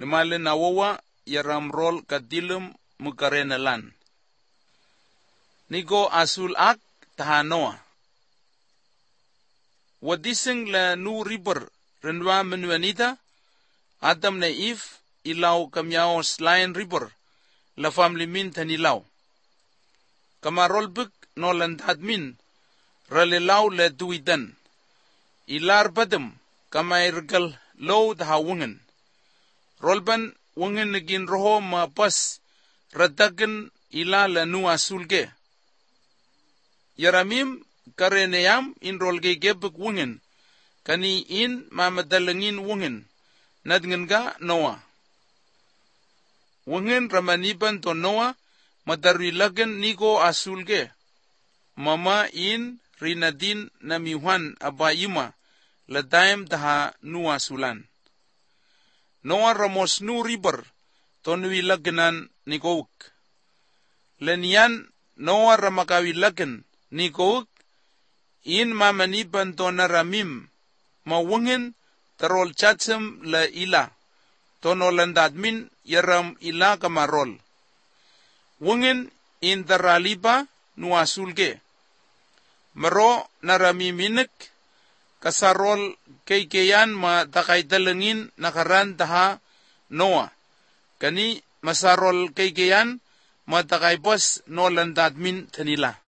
Namalin nawawa yaram rol kadilum mukarenalan. Nigo asul ak tahanoa. Wadising la nu riber renwa menuanita, Adam na Eve ilaw kamyaos lain riber, la family min tanilaw. Kamarolbuk no landadmin, ralilaw la duidan. Ilar badam, kamairgal low dahawungan. Rolban wungan nagin roho mapas, radagan ila la nu asulge. Yaramim kareneyam in rolge gebuk wungan, kani in mamadalangin wungan, nadngan Noah. Wungan ramaniban to Noah, madarilagan nigo asulge. Mama in rinadin namiwan abayima, ladayam daha nu asulan. Noah ramos nu riber, to nuilaganan nigouk. Lenian Noah ramakawilagan nigouk, in mamaniban to naramim, mawungin tarol chatsam la ila, to nolandadmin yaram ila kamarol. Wungin in daraliba nuasulge. Maro naramiminik, kasarol kaykayan ma takaydalangin nakaran daha Noah. Kani masarol kaykayan ma takaybas nolandadmin tanila.